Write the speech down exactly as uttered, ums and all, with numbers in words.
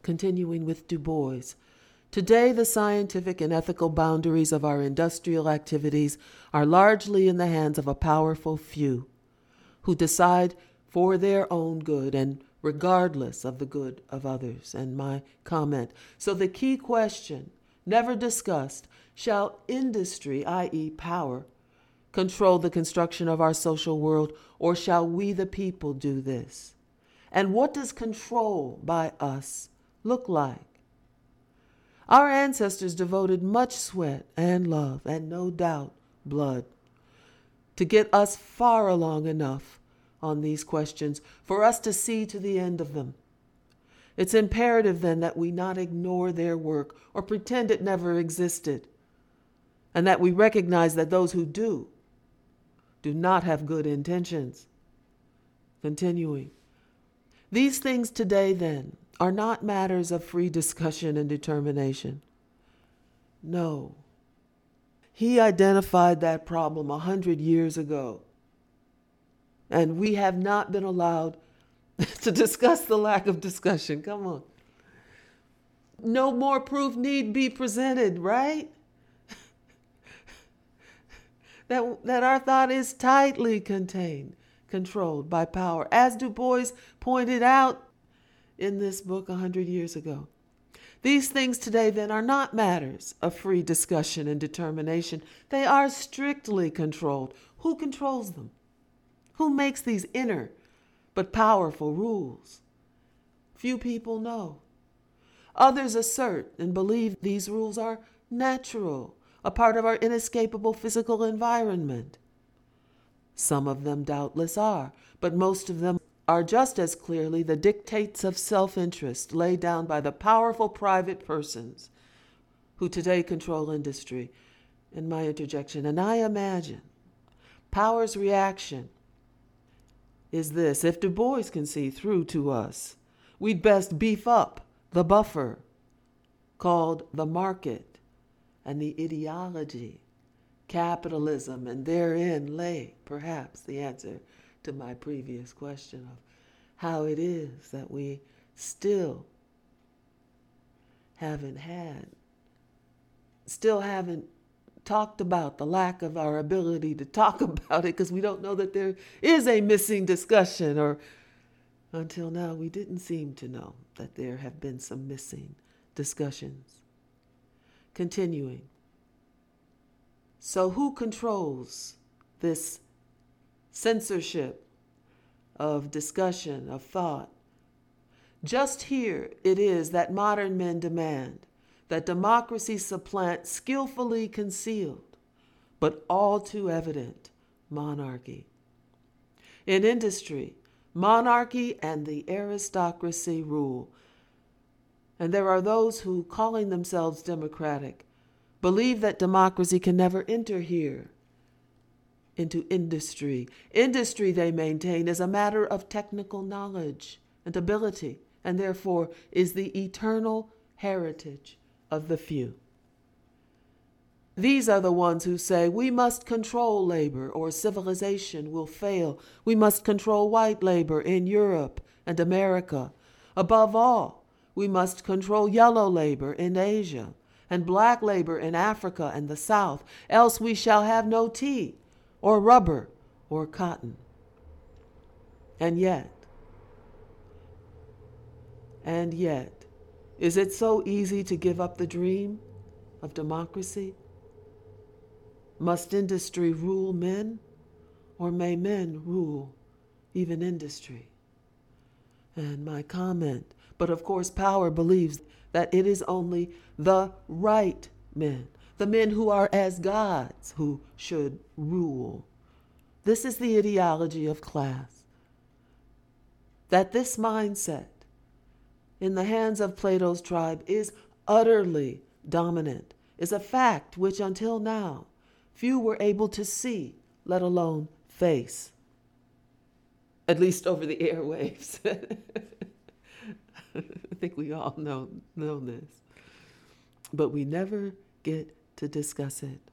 Continuing with Du Bois, today the scientific and ethical boundaries of our industrial activities are largely in the hands of a powerful few who decide for their own good and regardless of the good of others. And my comment, so the key question, never discussed, shall industry, that is power, control the construction of our social world, or shall we the people do this? And what does control by us look like? Our ancestors devoted much sweat and love, and no doubt blood, to get us far along enough on these questions for us to see to the end of them. It's imperative then that we not ignore their work or pretend it never existed, and that we recognize that those who do, do not have good intentions. Continuing. These things today then are not matters of free discussion and determination. No. He identified that problem a hundred years ago, and we have not been allowed to discuss the lack of discussion. Come on. No more proof need be presented, right? that, that our thought is tightly contained, controlled by power, as Du Bois pointed out in this book a hundred years ago. These things today then are not matters of free discussion and determination. They are strictly controlled. Who controls them? Who makes these inner but powerful rules? Few people know. Others assert and believe these rules are natural, a part of our inescapable physical environment. Some of them doubtless are, but most of them are just as clearly the dictates of self-interest laid down by the powerful private persons who today control industry. In my interjection, and I imagine power's reaction is this: if Du Bois can see through to us, we'd best beef up the buffer called the market and the ideology, capitalism, and therein lay perhaps the answer to my previous question of how it is that we still haven't had, still haven't talked about the lack of our ability to talk about it because we don't know that there is a missing discussion, or until now we didn't seem to know that there have been some missing discussions. Continuing. So who controls this censorship of discussion, of thought? Just here it is that modern men demand that democracy supplant skillfully concealed, but all too evident, monarchy. In industry, monarchy and the aristocracy rule. And there are those who, calling themselves democratic, believe that democracy can never enter here into industry. Industry, they maintain, is a matter of technical knowledge and ability, and therefore is the eternal heritage of the few. These are the ones who say we must control labor or civilization will fail. We must control white labor in Europe and America. Above all, we must control yellow labor in Asia and black labor in Africa and the South, else we shall have no tea or rubber or cotton. And yet, and yet, is it so easy to give up the dream of democracy? Must industry rule men, or may men rule even industry? And my comment, but of course power believes that it is only the right men, the men who are as gods, who should rule. This is the ideology of class. That this mindset in the hands of Plato's tribe is utterly dominant is a fact which until now few were able to see, let alone face. At least over the airwaves. I think we all know, know this. But we never get to discuss it.